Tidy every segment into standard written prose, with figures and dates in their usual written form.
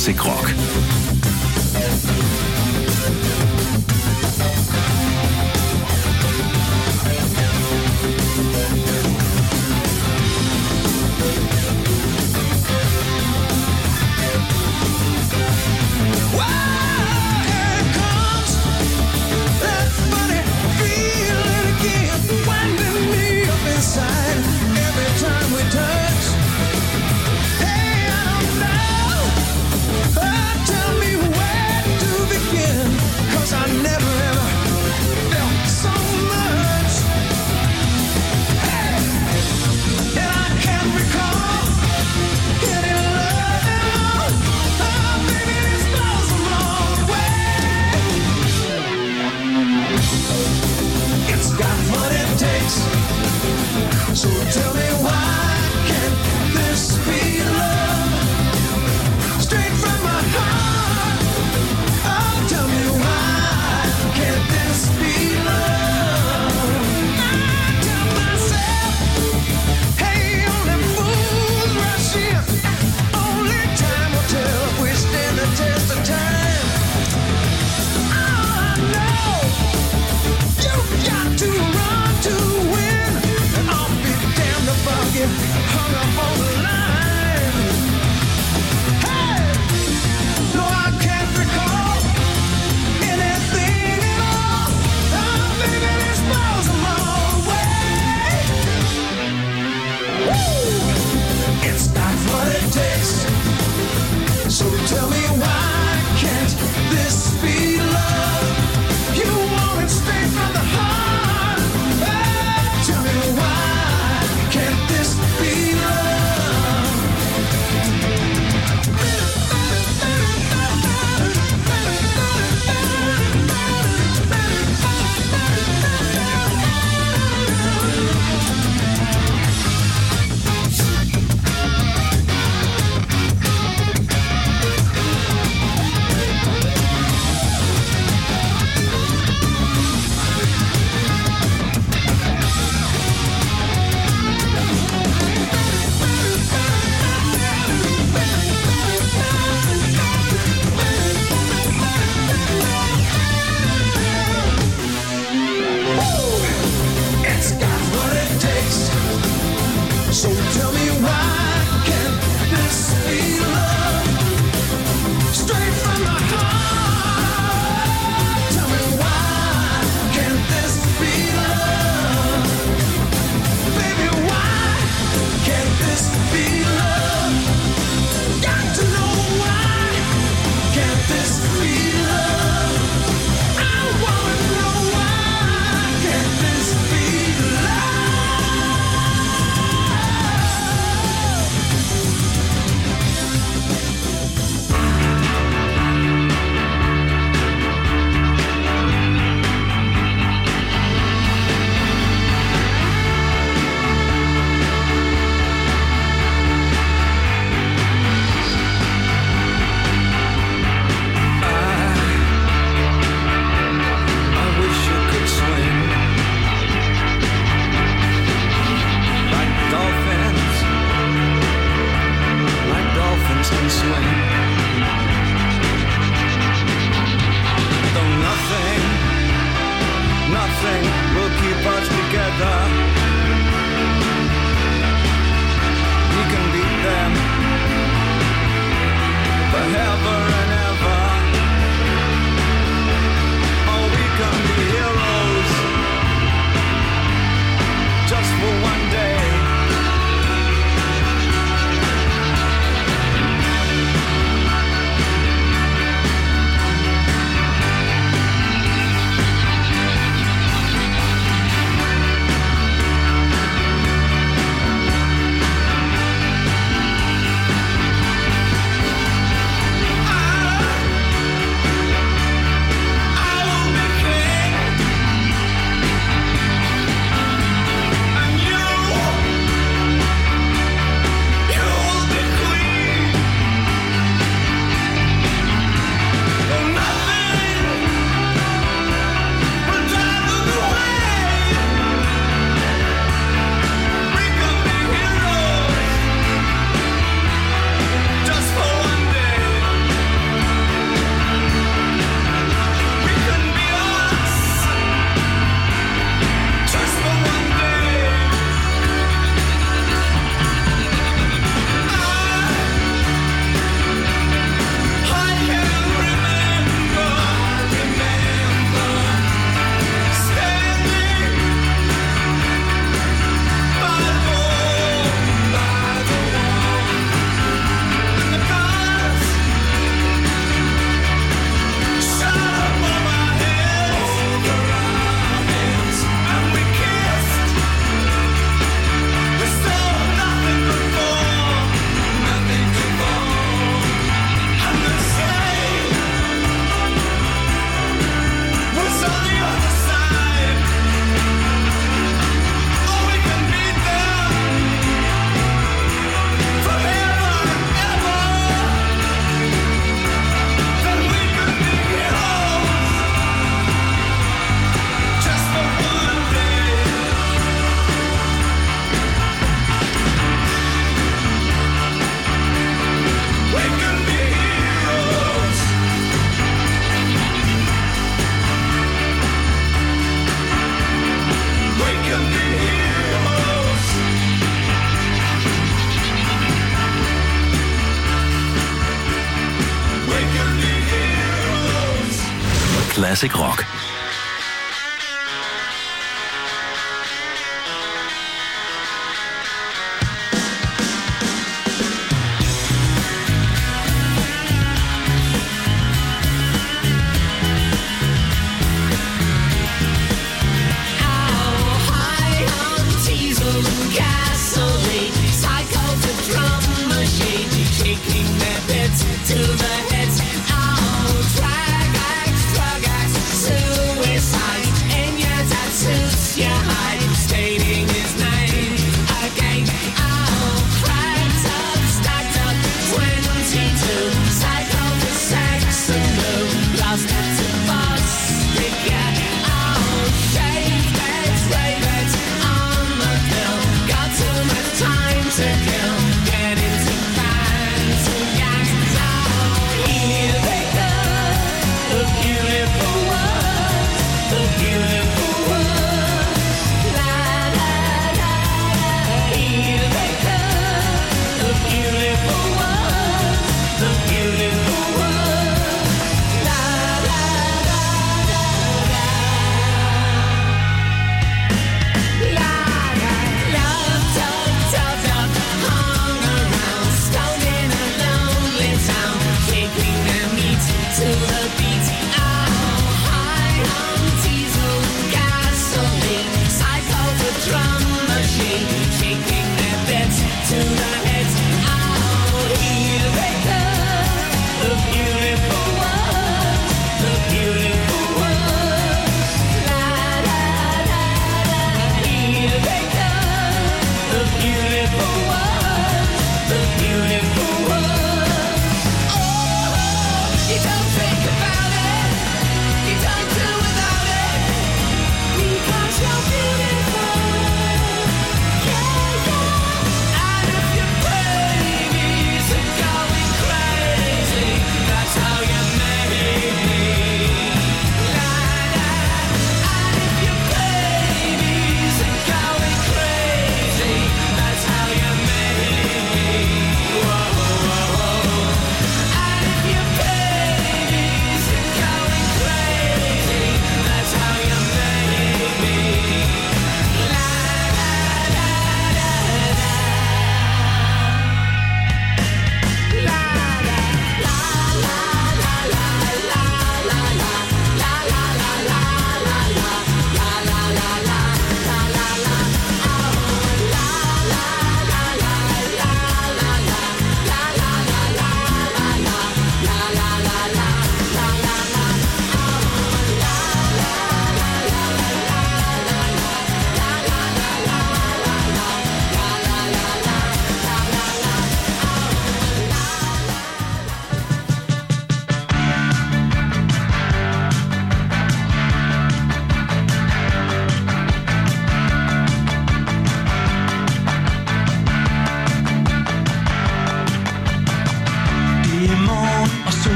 Classic Rock. Classic Rock.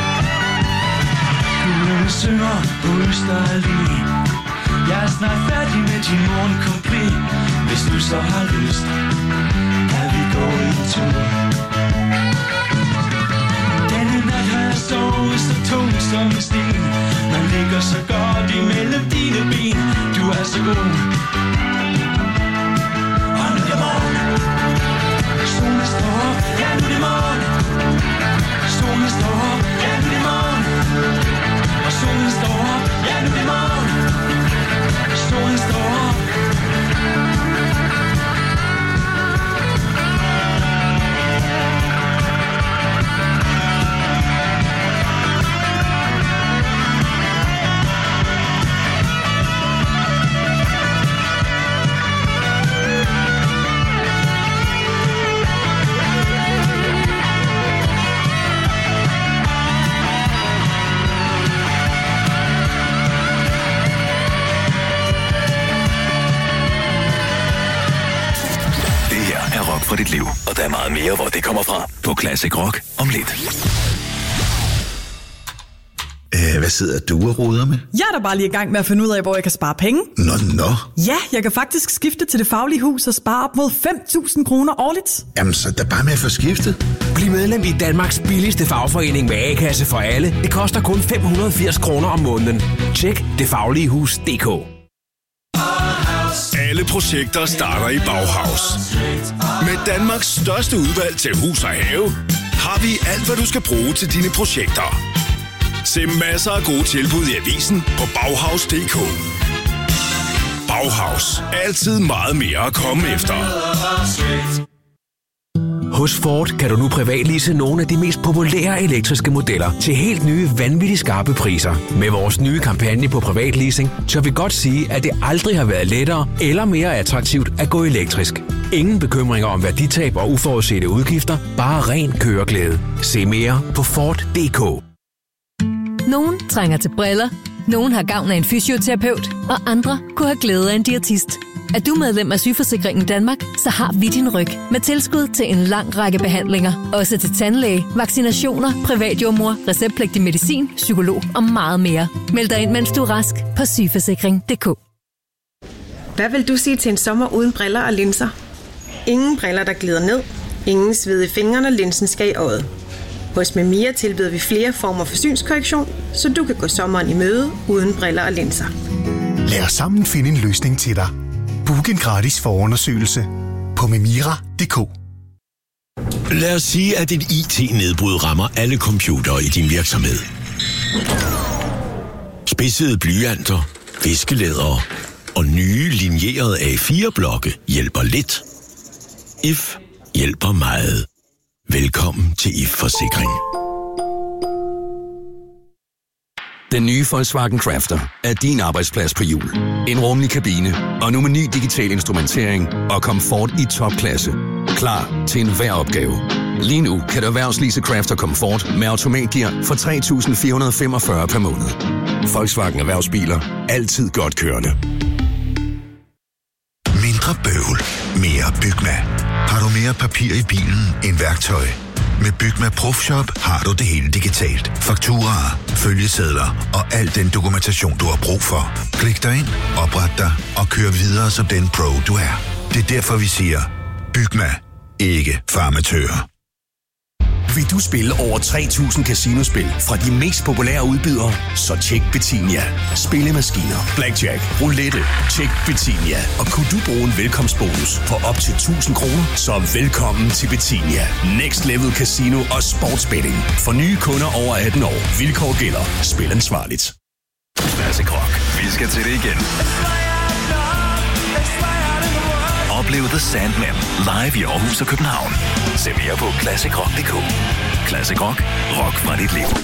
synger på Østerallé. Jeg er snart færdig din morgen komplet. Hvis du så har lyst, kan vi gå en tur. Denne nat har jeg sovet så tung som en sten. Man ligger så godt imellem dine ben. Du er så god. Og nu det morgen. Solen står op, ja nu det morgen. Solen står op, ja nu det morgen. Og solen står op, ja nu det morgen. Solen står op. For dit liv, og der er meget mere, hvor det kommer fra på Classic Rock om lidt. Hvad sidder du og roder med? Jeg er da bare lige i gang med at finde ud af, hvor jeg kan spare penge. Nå. Ja, jeg kan faktisk skifte til Det Faglige Hus og spare op mod 5.000 kroner årligt. Jamen, så er der bare med at få skiftet. Bliv medlem i Danmarks billigste fagforening med A-kasse for alle. Det koster kun 580 kroner om måneden. Tjek detfagligehus.dk. Alle projekter starter i Bauhaus. Med Danmarks største udvalg til hus og have, har vi alt, hvad du skal bruge til dine projekter. Se masser af gode tilbud i avisen på Bauhaus.dk. Bauhaus. Altid meget mere at komme efter. Hos Ford kan du nu privatlease nogle af de mest populære elektriske modeller til helt nye, vanvittigt skarpe priser. Med vores nye kampagne på privatleasing, tør vi godt sige, at det aldrig har været lettere eller mere attraktivt at gå elektrisk. Ingen bekymringer om værditab og uforudsete udgifter, bare ren køreglæde. Se mere på Ford.dk. Nogen trænger til briller, nogen har gavn af en fysioterapeut, og andre kunne have glæde af en diætist. Er du medlem af Sygeforsikringen Danmark, så har vi din ryg med tilskud til en lang række behandlinger. Også til tandlæge, vaccinationer, privatjordmor, receptpligtig medicin, psykolog og meget mere. Meld dig ind, mens du er rask på sygeforsikring.dk. Hvad vil du sige til en sommer uden briller og linser? Ingen briller, der glider ned. Ingen sved i fingrene, når linsen skal i øjet. Hos Memia tilbyder vi flere former for synskorrektion, så du kan gå sommeren i møde uden briller og linser. Lad os sammen finde en løsning til dig. Book en gratis forundersøgelse på memira.dk. Lad os sige, at et IT-nedbrud rammer alle computere i din virksomhed. Spidsede blyanter, viskelædere og nye linjerede A4-blokke hjælper lidt. IF hjælper meget. Velkommen til IF Forsikring. Den nye Volkswagen Crafter er din arbejdsplads på hjul. En rummelig kabine og nu med ny digital instrumentering og komfort i topklasse. Klar til enhver opgave. Lige nu kan du erhvervslease Crafter Comfort med automatgear for 3.445 per måned. Volkswagen Erhvervsbiler. Altid godt kørende. Mindre bøvl. Mere Bygma. Har du mere papir i bilen end værktøj? Med Bygma ProFshop har du det hele digitalt. Fakturaer, følgesedler og al den dokumentation, du har brug for. Klik dig ind, opret dig og kør videre som den pro, du er. Det er derfor, vi siger, Bygma. Ikke farmatører. Vil du spille over 3.000 casinospil fra de mest populære udbydere? Så tjek Betinia. Spillemaskiner, blackjack, roulette. Tjek Betinia. Og kunne du bruge en velkomstbonus på op til 1.000 kroner? Så velkommen til Betinia. Next Level Casino og Sportsbetting. For nye kunder over 18 år. Vilkår gælder. Spil ansvarligt. Classic Rock. Vi skal til det igen. Oplev The Sandman live i Aarhus og København. Se mere på ClassicRock.dk. Classic Rock. Rock fra dit liv.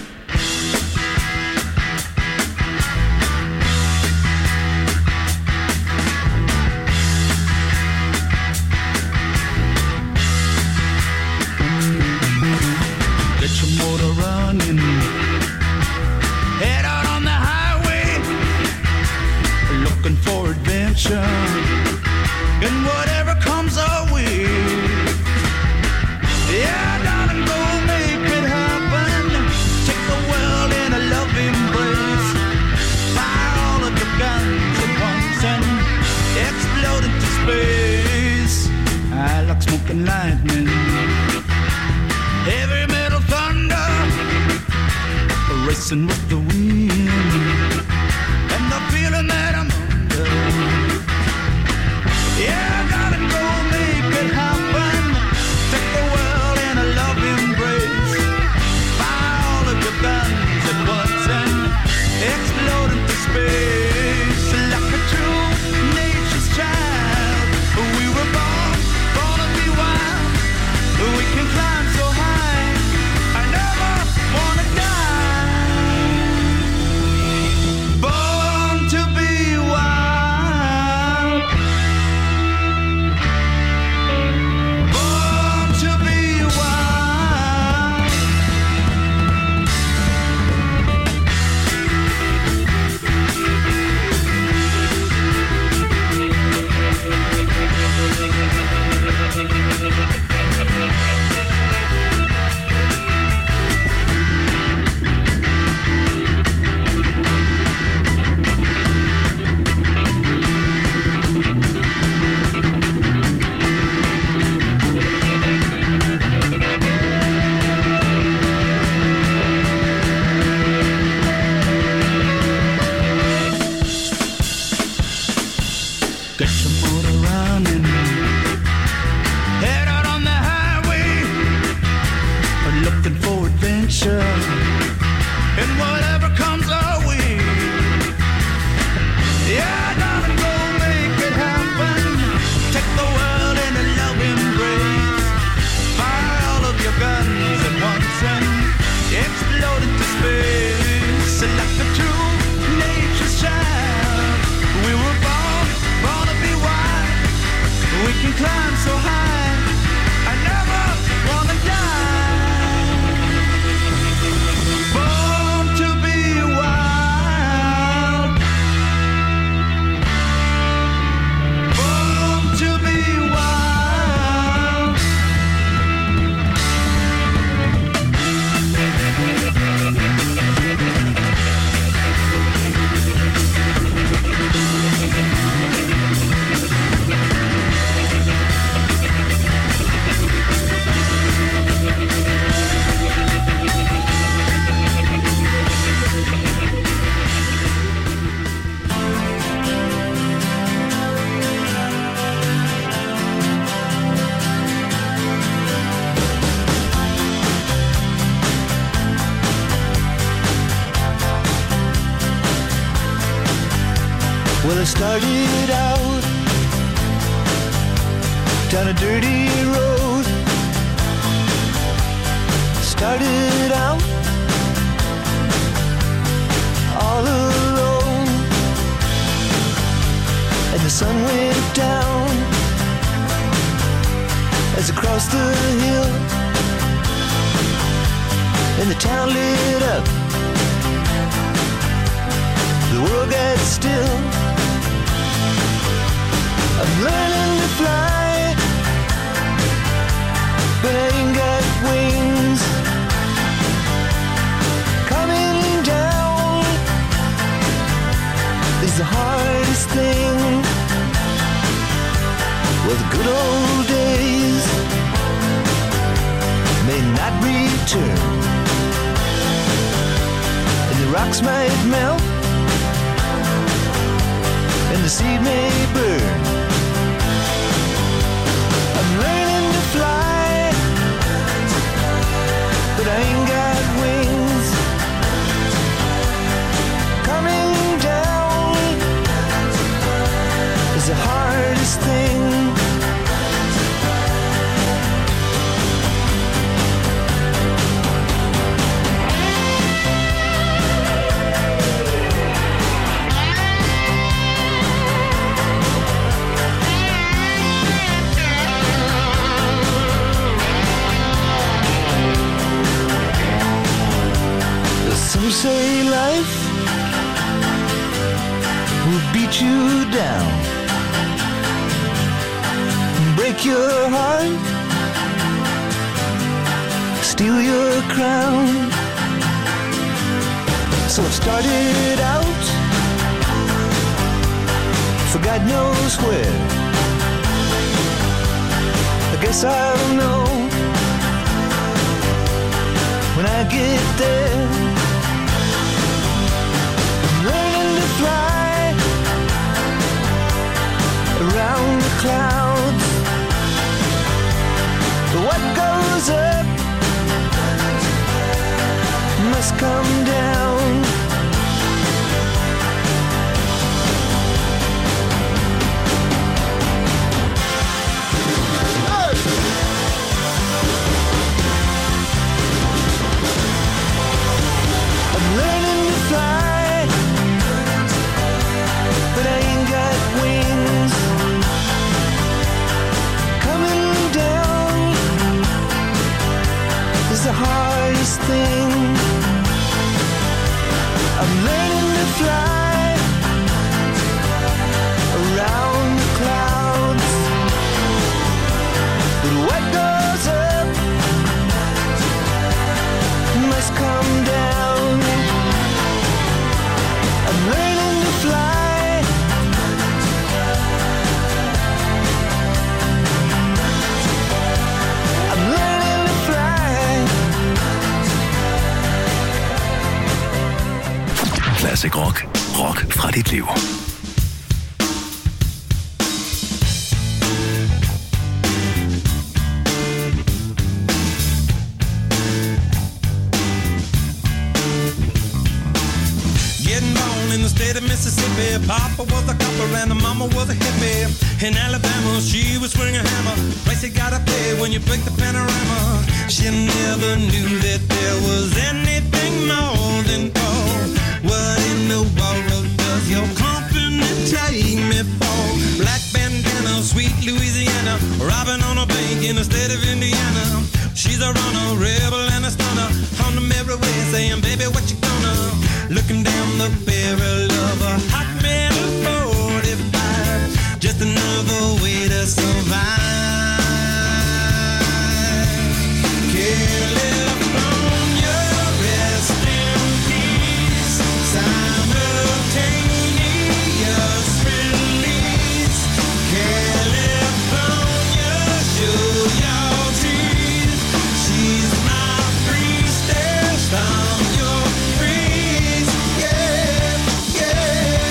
Get your motor running. Head out on the highway. Looking for adventure. And whatever comes our way. Yeah, darling, go make it happen. Take the striking lightning, heavy metal thunder, racing with the wind, and the feeling that I'm under. Yeah, I gotta go make it happen. Take the world in a love embrace. Fire all of your guns at once and explode into space like a true nature's child. We were born to be wild. We can climb so high. I never wanna die. Born to be wild. Born to be wild. Get your motor running, head out on the highway, looking for adventure, and whatever comes our way. Yeah, gotta go make it happen. Take the world in a love embrace. Fire all of your guns at once and explode into space like a true nature's child. We were born to be wild. We can climb so high. I never wanna die. Born to be wild. Born to be wild. Well, I started out down a dirty road. Started out all alone, and the sun went down as I crossed the hill, and the town lit up. The world got still. I'm learning to fly, but I ain't got wings. Coming down is the hardest thing. Well, the good old days may not return, and the rocks might melt, and the sea may burn. I'm learning to fly, but I ain't got wings. Coming down is the hardest thing. Some say life will beat you down, break your heart, steal your crown. So I started out for God knows where. I Guess I'll know when I get there. I'm learning to fly around the clouds. But what goes up must come down. I'm learning to fly, but I ain't got wings. Coming down is the hardest thing. I'm learning to fly around the clouds. But what goes up must come down. I'm learning to fly I'm learning to fly. Classic Rock. Rock fra dit liv. Getting born in the state of Mississippi. Papa was a copper and the mama was a hippie. In Alabama, she was swinging a hammer. Price you gotta pay when you break the panorama. She never knew that there was anything more than gold. What in the world does your company take me for? Black bandana, sweet Louisiana, robbing on a bank in the state of Indiana. She's a runner, rebel and a stunner. On the merry way saying, baby, what you gonna? Looking down the barrel of a hot metal 45. Just another way to survive. California, rest in peace. Simultaneous release. California, show your teeth. She's my priestess. I'm your priest. Yeah, yeah.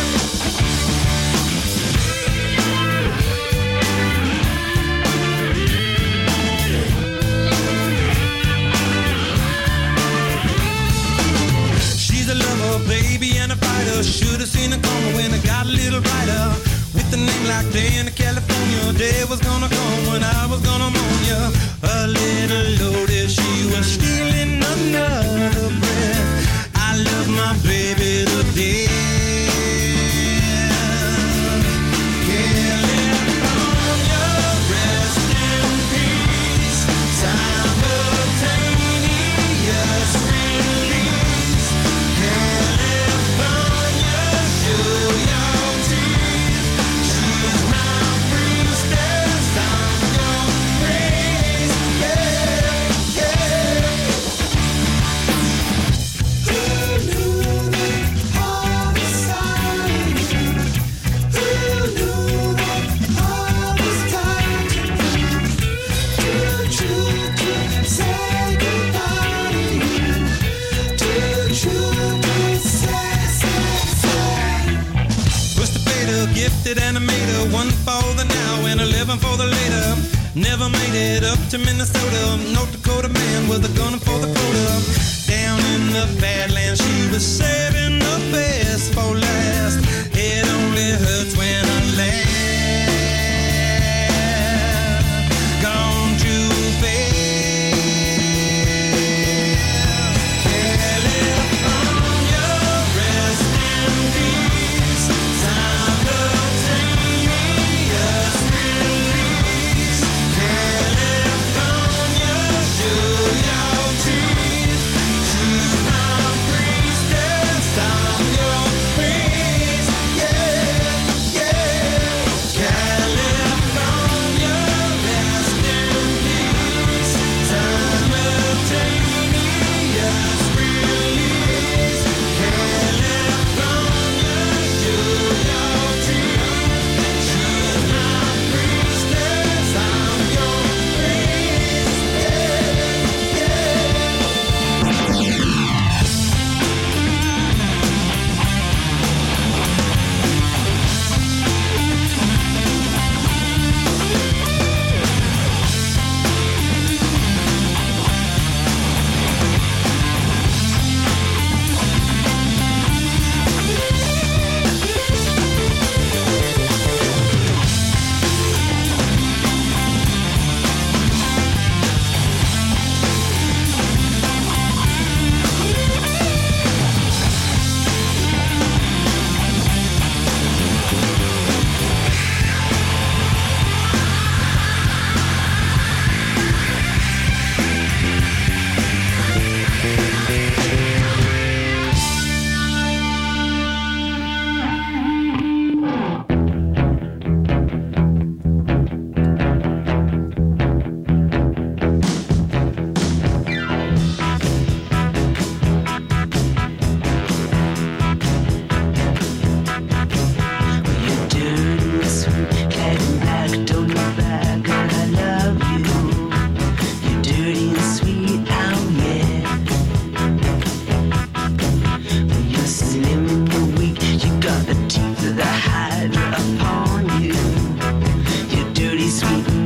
She's a lover, baby, and a fighter. Should have seen it coming when it got a little brighter. With a name like Dana, California, day was gonna come when I was gonna mourn ya. A little loaded, she was stealing another breath. I love my baby to death. California, rest in peace. Simultaneous release. California, show your teeth. She's my priestess. I'm your praise. Yeah, yeah. Who knew that all was silent? Who knew that all was time to say goodbye to you? Too true to say. Push the fader, gifted animator, 1 for the now and 11 for the later. Never made it up to Minnesota. North Dakota man with a gun for the quota. Down in the Badlands, she was saving the best for last. It only hurts when I laugh. Gone too fast. California, rest in peace. Simultaneous release. California, show your teeth. She's my priestess. I'm your priest. Yeah, yeah.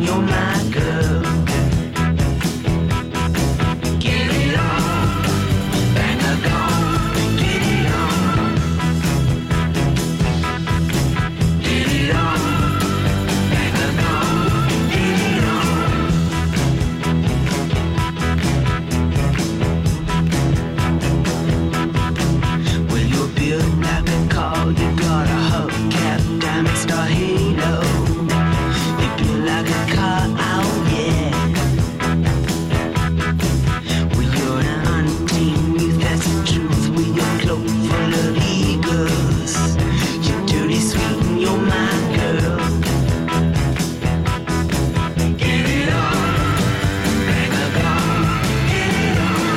you're my girl. Get it on, bang a gong, get it on. Get it on, bang a gong, get it on. Well, you're built like a car, you got a hubcap, diamond star halo. You built like a car, oh yeah. Well, you're an untamed youth, that's the truth. With your cloak full of eagles, you're dirty sweet and you're my girl. Get it on, bang a gong, get it on.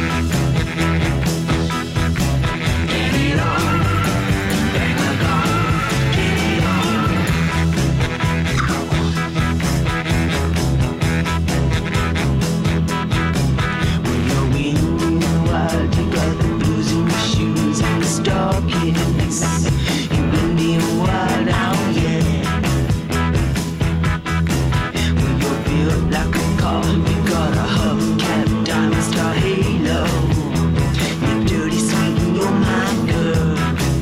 Get it on, bang a gong, get it on. When you're in the wild, you got the blues in your shoes and the stockings. You been being wild, oh yeah. When you're built like a car, you got a hubcap, diamond star halo. You're dirty sweet and you're my girl.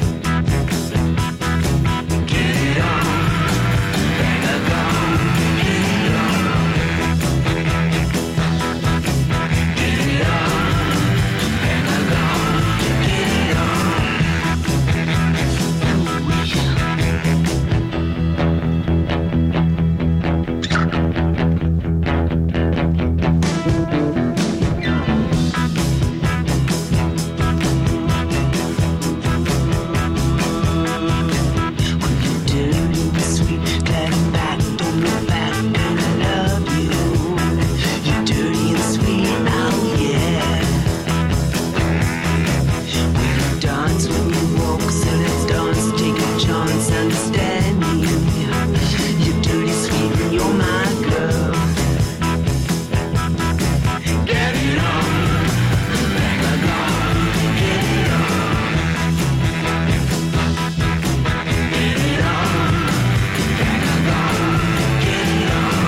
Get it on, bang a gong, get it on. Get it on, bang a gong, get it on. When you're dirty and sweet, glad I'm back, don't look back, and I love you. You're dirty and sweet, oh yeah. When you dance, when you walk, so let's dance, take a chance, understand me. You're dirty, sweet, and you're my girl. Get it on, bang a gong, get it on. Get it on, bang a gong, get it on.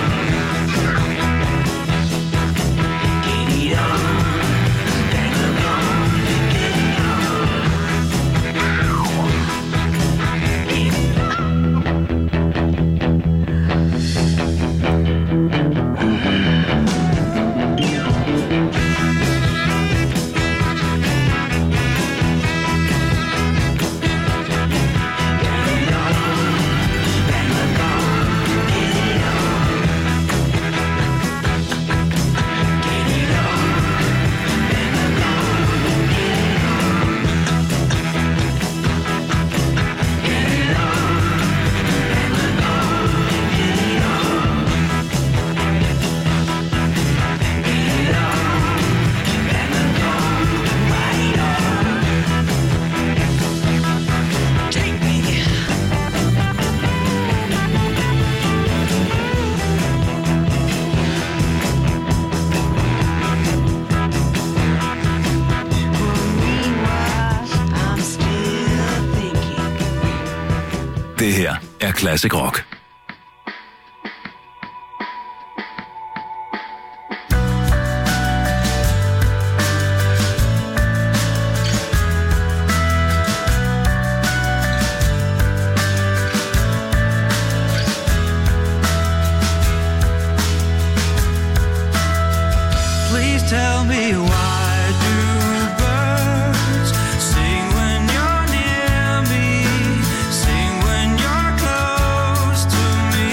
Get it on, bang a gong, get it Take me. I'm still thinking. Det her er Classic Rock. Please tell me why do birds sing when you're near me, sing when you're close to me.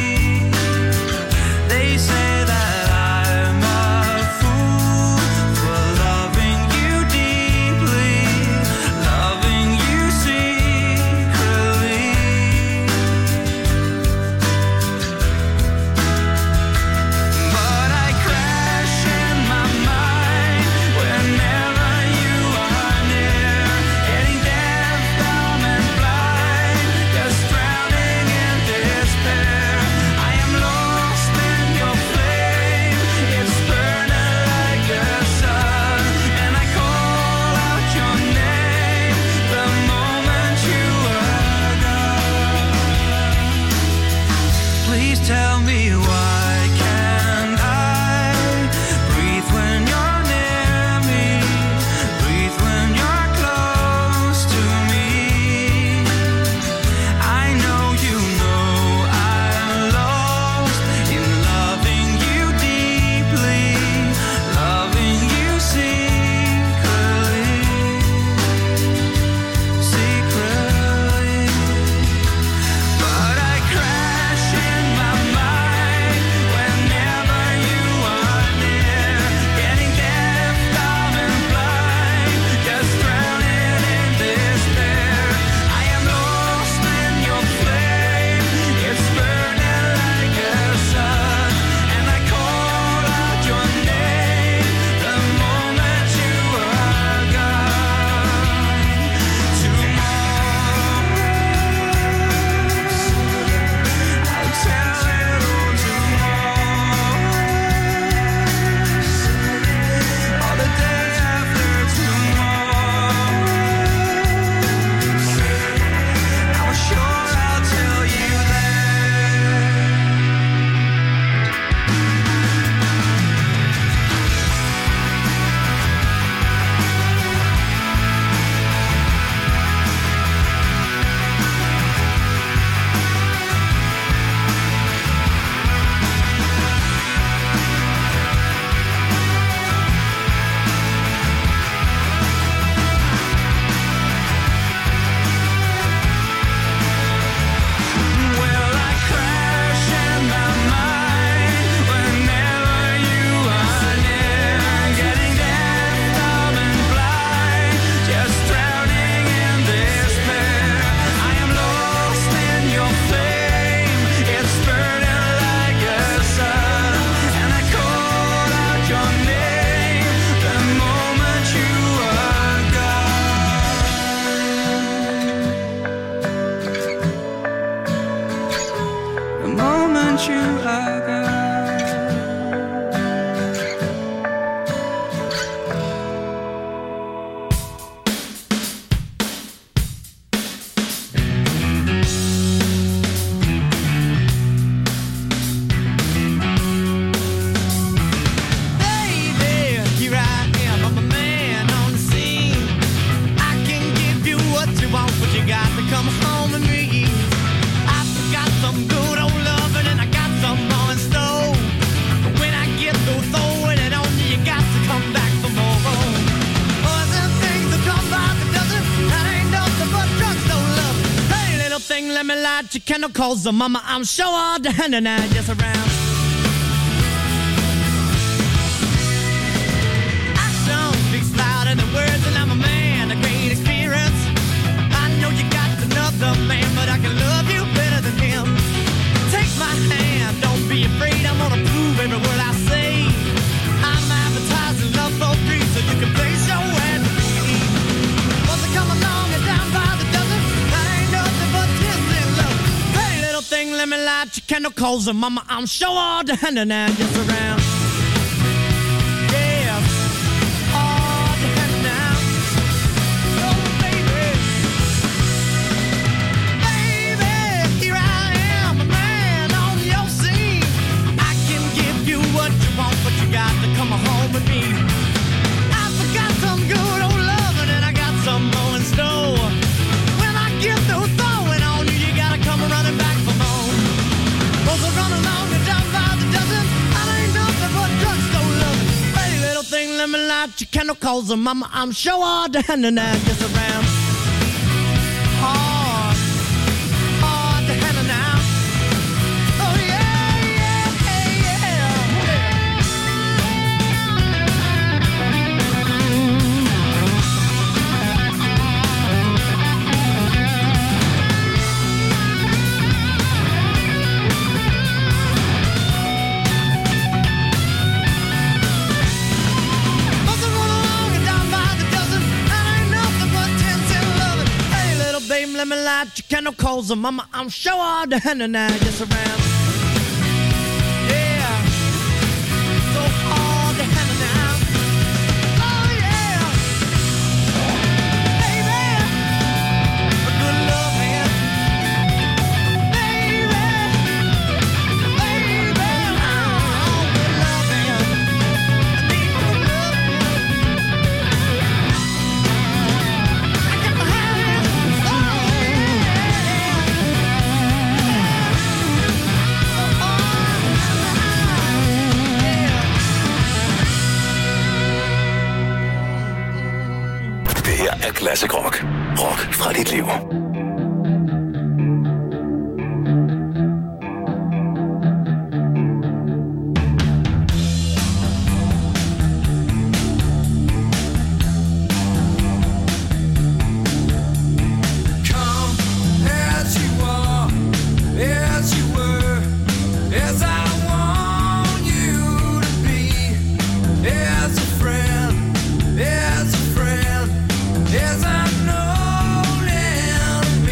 They say that I'm a fool for loving you deeply, loving you secretly. But I crash in my mind whenever light your candle, cause mama, I'm sure all the hand and I just around. Action speaks louder than words, and I'm a man, a great experience. I know you got another man, but I can love you better than him. Take my hand, don't be afraid, I'm gonna prove every word I say. I'm advertising love for free, so you can place your ad to me. Once I come along and down by the dozen, that ain't nothing but tears in love. Hey, little thing, let me light your candle, cause mama, I'm sure all the hand and I just around. Yeah, all the hand now. Oh, baby. Baby, here I am, a man on your scene. I can give you what you want, but you got to come home with me. I forgot some good old loving, and I got some more in store. When I get through throwing on you, you gotta come running back for more. Those are running along and down by the dozen. I ain't nothing but drugstore loving. Hey, little thing, let me light your candle, cause mama, I'm sure all the hand and I just around. Hard, hard to handle now. Oh yeah, yeah, yeah, yeah. Must have run along and down by the dozen. That ain't nothing but 10 cent loving. Hey, little baby, let me light your candle, cause mama, I'm sure all the hand and I just around. Yeah, so hard to handle now. Oh yeah, baby, a good love man. Baby, baby, oh, good love man. I need good love man. I got to have it. Oh Det her er Classic Rock. Rock fra dit liv. Come as you are, as you were, as I want you to be, as a friend, as a friend, as I've known and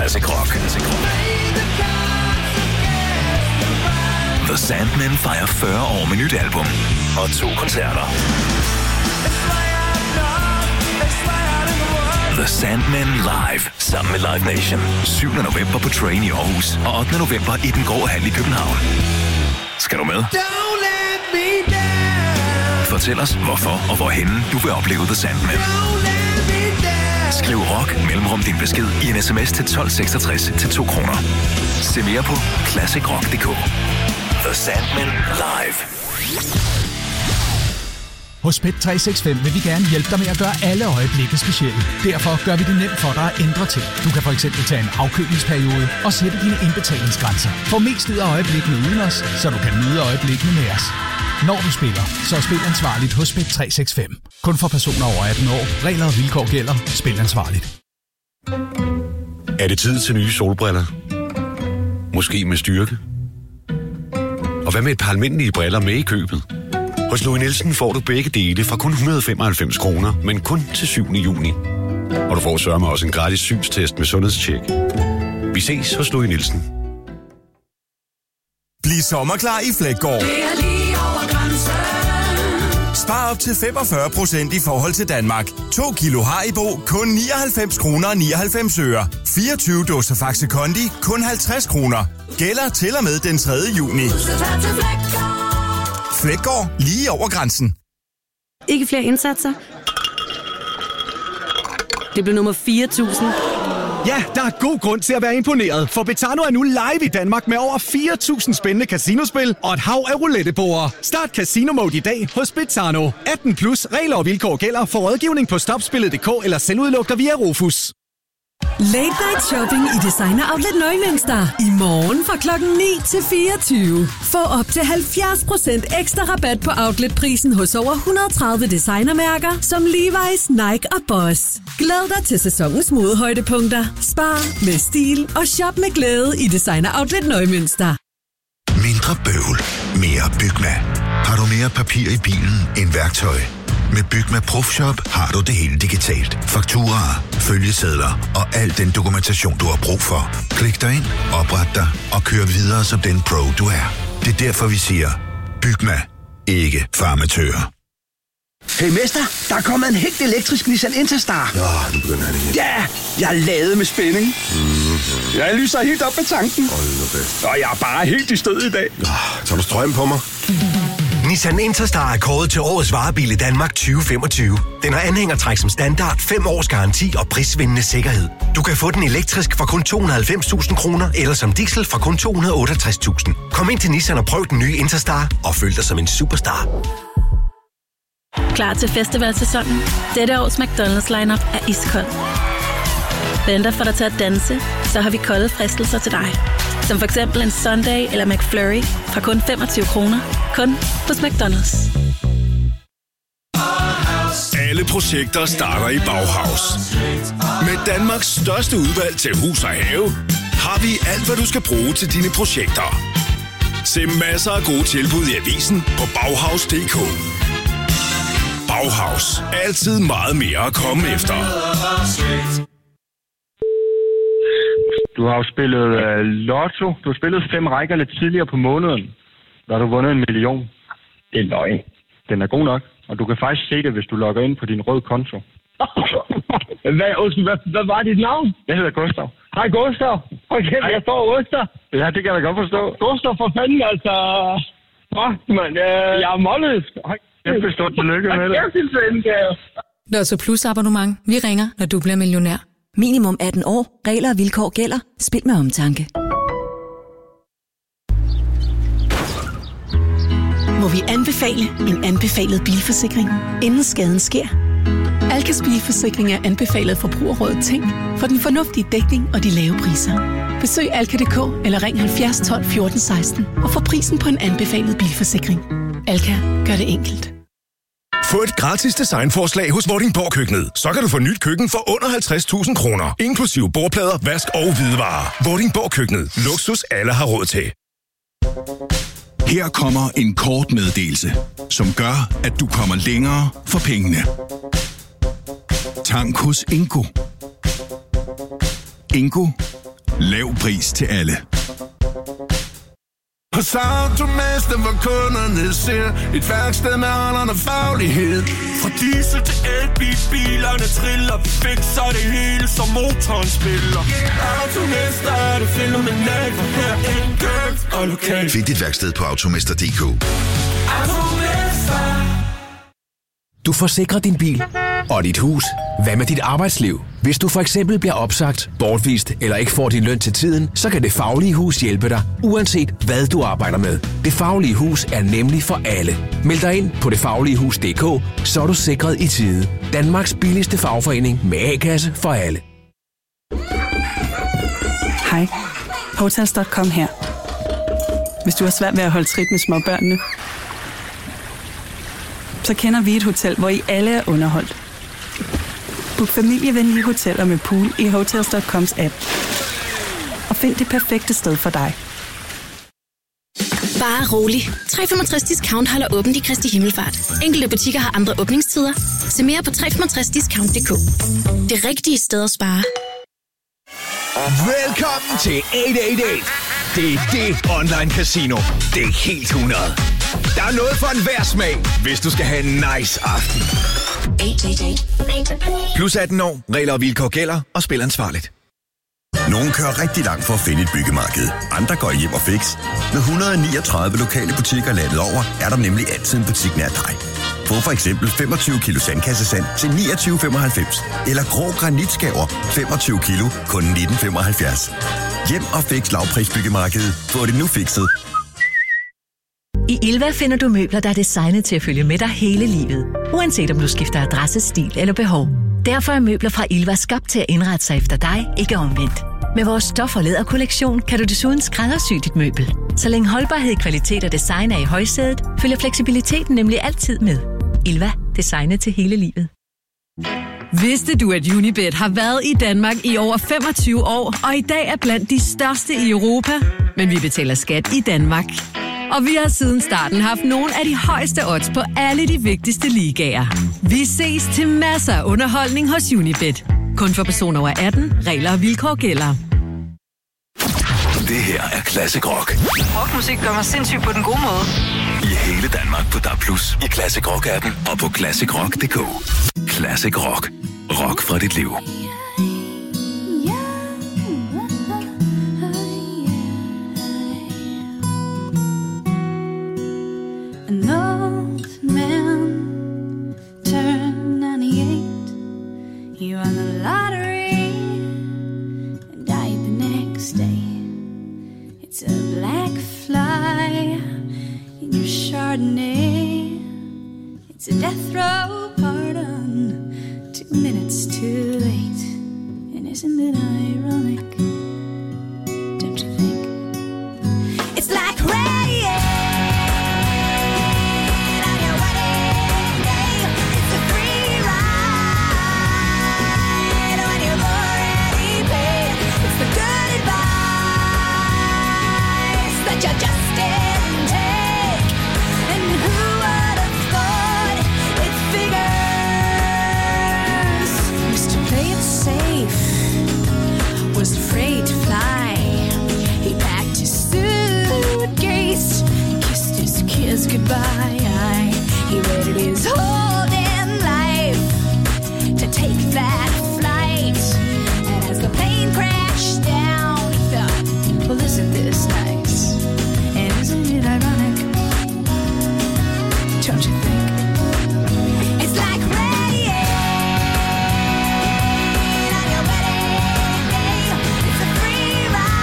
Classic Rock. The Sandmen fejrer 40 år med nyt album og 2 koncerter. The Sandmen Live sammen med Live Nation. 7. november på Train i Aarhus og 8. november i Den Grå Hal i København. Skal du med? Fortæl os, hvorfor og hvorhenne du vil opleve The Sandmen. Skriv rock mellemrum din besked i en sms til 1266 til 2 kroner. Se mere på classicrock.dk. The Sandmen Live. Hos Bet365 vil vi gerne hjælpe dig med at gøre alle øjeblikke specielle. Derfor gør vi det nemt for dig at ændre ting. Du kan for eksempel tage en afkølingsperiode og sætte dine indbetalingsgrænser. Få mest ud af øjeblikkene uden os, så du kan nyde øjeblikkene med os. Når du spiller, så spil ansvarligt hos Bet365. Kun for personer over 18 år. Regler og vilkår gælder. Spil ansvarligt. Er det tid til nye solbriller? Måske med styrke? Og hvad med et par almindelige briller med i købet? Hos Louis Nielsen får du begge dele fra kun 195 kroner, men kun til 7. juni. Og du får sørme også en gratis synstest med sundhedstjek. Vi ses hos Louis Nielsen. Bliv sommerklar i Fleggaard. Spar op til 45% i forhold til Danmark. 2 kilo Haribo, kun 99 kroner og 99 øre. 24 dåser Faxe Kondi, kun 50 kroner. Gælder til og med den 3. juni. Fleggaard, lige over grænsen. Ikke flere indsatser? Det blev nummer 4.000. Ja, der er god grund til at være imponeret, for Betano er nu live i Danmark med over 4.000 spændende casinospil og et hav af rouletteborde. Start Casino Mode i dag hos Betano. 18 plus regler og vilkår gælder for rådgivning på stopspillet.dk eller selvudlugter via Rufus. Late Night Shopping i Designer Outlet Nøgmønster. I morgen fra klokken 9 til 24. Få op til 70% ekstra rabat på outletprisen hos over 130 designermærker som Levi's, Nike og Boss. Glæd dig til sæsonens modehøjdepunkter. Spar med stil og shop med glæde i Designer Outlet Nøgmønster. Mindre bøvl, mere Bygma. Har du mere papir i bilen end værktøj? Med Bygma Profshop har du det hele digitalt. Fakturaer, følgesedler og al den dokumentation, du har brug for. Klik dig ind, opret dig og kør videre som den pro, du er. Det er derfor, vi siger, Bygma, ikke farmatører. Hey mester, der er kommet en helt elektrisk Nissan Interstar. Nå, nu begynder han igen. Ja, jeg er ladet med spænding. Jeg lyser helt op med tanken. Og jeg er bare helt i stød i dag. Tager du strøm på mig? Nissan Interstar er kåret til årets varebil i Danmark 2025. Den har anhængertræk som standard, 5 års garanti og prisvindende sikkerhed. Du kan få den elektrisk for kun 290.000 kroner, eller som diesel for kun 268.000. Kom ind til Nissan og prøv den nye Interstar og føl dig som en superstar. Klar til festivalsæsonen? Dette års McDonald's lineup er iskold. Venter for dig til at danse, så har vi kolde fristelser til dig. Som for eksempel en Sunday eller McFlurry fra kun 25 kroner. Kun hos McDonald's. Alle projekter starter i Bauhaus. Med Danmarks største udvalg til hus og have, har vi alt, hvad du skal bruge til dine projekter. Se masser af gode tilbud i avisen på Bauhaus.dk. Bauhaus. Altid meget mere at komme efter. Du har jo spillet lotto. Du har spillet 5 rækker lidt tidligere på måneden. Der har du vundet 1 million. Det er løgn. Den er god nok. Og du kan faktisk se det, hvis du logger ind på din røde konto. Hvad var dit navn? Jeg hedder Gustav. Hej Gustav. Okay, jeg står Gustav. Ja, det kan jeg da godt forstå. Gustav, for fanden, altså. Man, jeg er målet. Jeg forstår tillykke med det. Lotto Plus abonnement. Vi ringer, når du bliver millionær. Minimum 18 år. Regler og vilkår gælder. Spil med omtanke. Må vi anbefale en anbefalet bilforsikring, inden skaden sker? Alkas bilforsikring er anbefalet Forbrugerrådet Tænk for den fornuftige dækning og de lave priser. Besøg alka.dk eller ring 70 12 14 16 og få prisen på en anbefalet bilforsikring. Alka gør det enkelt. Få et gratis designforslag hos Vordingborg Køkkenet. Så kan du få nyt køkken for under 50.000 kroner. Inklusive bordplader, vask og hvidevarer. Vordingborg Køkkenet. Luksus alle har råd til. Her kommer en kort meddelelse, som gør, at du kommer længere for pengene. Tank hos Ingo. Ingo Lav pris til alle. Hos Automester, hvor kunderne ser et værksted med alderen og faglighed. Fra diesel til elbil, bilerne triller, vi fikser det hele, som motoren spiller. Automester er det fænomenalt, for her enkelt og lokalt. Find dit værksted på automester.dk. Automester. Du forsikrer din bil og dit hus. Hvad med dit arbejdsliv? Hvis du for eksempel bliver opsagt, bortvist eller ikke får din løn til tiden, så kan Det Faglige Hus hjælpe dig, uanset hvad du arbejder med. Det Faglige Hus er nemlig for alle. Meld dig ind på detfagligehus.dk, så er du sikret i tide. Danmarks billigste fagforening med A-kasse for alle. Hej. Hotels.com her. Hvis du har svært ved at holde trit med småbørnene, så kender vi et hotel, hvor I alle er underholdt. Book familievenlige hoteller med pool i Hotels.coms app. Og find det perfekte sted for dig. Bare rolig. 365 Discount holder åbent i Kristi Himmelfart. Enkelte butikker har andre åbningstider. Se mere på 365discount.dk. Det rigtige sted at spare. Velkommen til 888. Det er det online casino. Det er helt 100. Der er noget for enhver smag, hvis du skal have en nice aften. 888. Plus 18 år, regler og vilkår gælder, og spil ansvarligt. Nogle kører rigtig langt for at finde et byggemarked. Andre går hjem og fix. Med 139 lokale butikker landet over, er der nemlig altid en butik nær dig. Få for eksempel 25 kilo sandkassesand til 29,95. Eller grå granitskaver 25 kilo, kun 19,75. Hjem og fix lavprisbyggemarkedet. Få det nu fikset. I Ilva finder du møbler, der er designet til at følge med dig hele livet. Uanset om du skifter adresse, stil eller behov. Derfor er møbler fra Ilva skabt til at indrette sig efter dig, ikke omvendt. Med vores stof- og læderkollektion kan du desuden skræddersy dit møbel. Så længe holdbarhed, kvalitet og design er i højsædet, følger fleksibiliteten nemlig altid med. Ilva. Designet til hele livet. Vidste du, at Unibet har været i Danmark i over 25 år, og i dag er blandt de største i Europa? Men vi betaler skat i Danmark. Og vi har siden starten haft nogle af de højeste odds på alle de vigtigste ligaer. Vi ses til masser af underholdning hos Unibet. Kun for personer over 18. Regler og vilkår gælder. Det her er Classic Rock. Rockmusik gør mig sindssygt på den gode måde. I hele Danmark på DAB+, i Classic Rock-appen og på ClassicRock.dk. Classic Rock. Rock fra dit liv. An old man turned 98. He won the lottery and died the next day. It's a black fly in your Chardonnay. It's a death row pardon, 2 minutes too late. And isn't it ironic? Don't you think? It's like rain. You just didn't take. And who would have thought it figures? Used to play it safe, was afraid to fly. He packed his suitcase, kissed his kids goodbye. He waited his whole damn life to take that flight. And as the plane crashed down, he thought, well, isn't this nice? Isn't it ironic? Don't you think? It's like rain on your wedding day. It's a free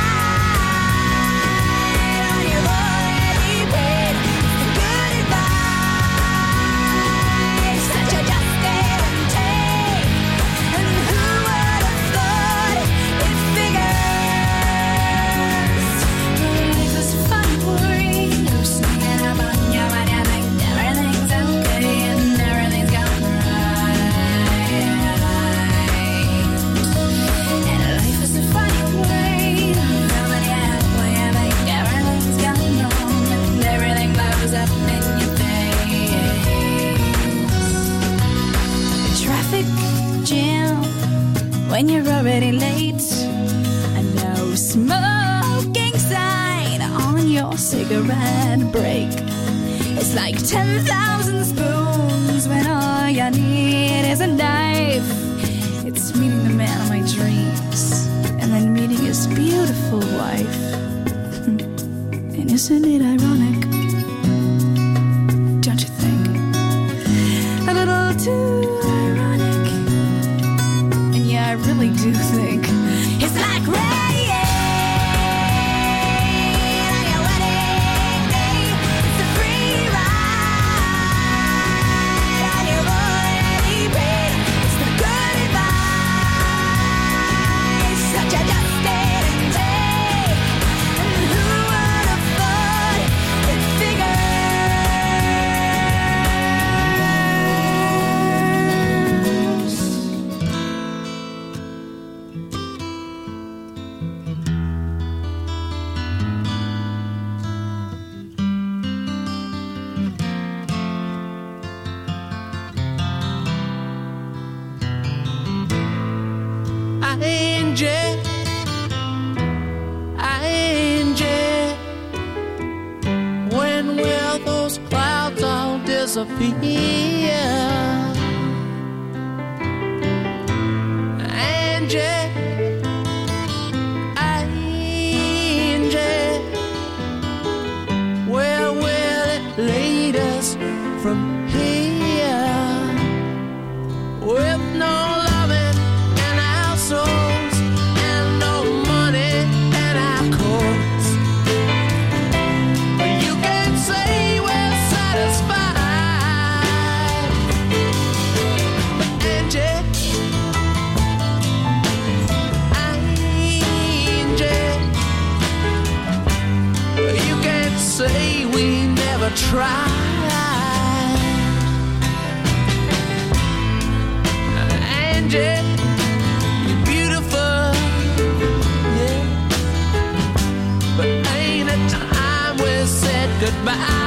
ride on your already paid. It's the good advice that you just didn't take. And who would have thought it figures? Life is fun. When you're already late, I know smoking sign on your cigarette break. It's like 10,000 spoons when all you need is a knife. It's meeting the man of my dreams and then meeting his beautiful wife. And isn't it ironic? Don't you think? A little too ironic. And yeah, I really do think it's like rain on your wedding day. It's a free ride on your royally paid. It's the good advice that you just didn't take. And who would have thought it figures? When will those clouds all disappear? Angie, where will it lead us from here? With no loving in our souls and no money in our courts, you can say we're satisfied. But Angie, you can't say we never tried. Angie, you're beautiful, yeah. But ain't it time we said goodbye?